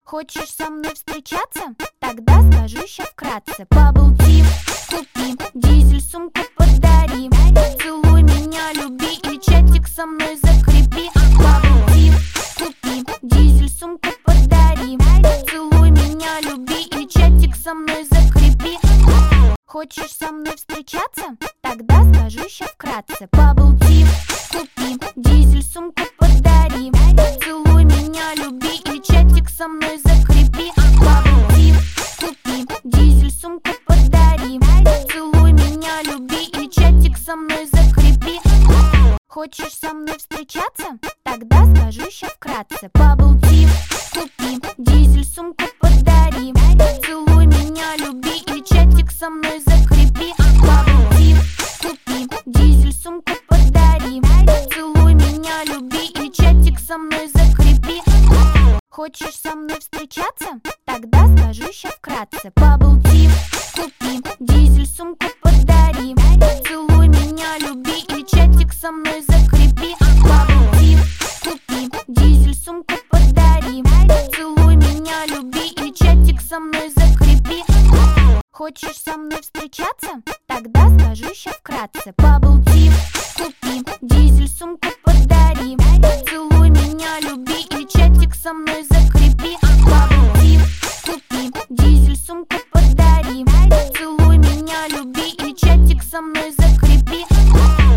Хочешь со мной встречаться? Тогда скажу ща вкратце. Bubble tea купи, дизель сумку подари, целуй меня, люби и чатик со мной закрепи. Bubble tea купи, дизель сумку подари, целуй меня, люби и чатик со мной закрепи. Хочешь со мной встречаться? Тогда скажу ща вкратце. Bubble tea купи, дизель сумку подари, целуй меня, люби и чатик со мной закрепи. Bubble tea купи, дизель сумку подари, целуй меня, люби и чатик со мной закрепи. Хочешь со мной встречаться? Тогда скажу ща вкратце. Bubble tea купи, дизель сумку подари, целуй меня, люби и чатик со мной закрепи. Bubble tea купи, дизель сумку подари, целуй меня, люби и чатик со мной закрепи. Хочешь со мной встречаться? Тогда скажу ща вкратце. Bubble tea купи, дизель сумку подари, целуй меня, люби и чатик со мной закрепи. Bubble tea купи, дизель сумку подари, целуй меня, люби и чатик со мной закрепи. Хочешь со мной встречаться? Тогда скажу ща вкратце. Bubble tea купи, дизель сумку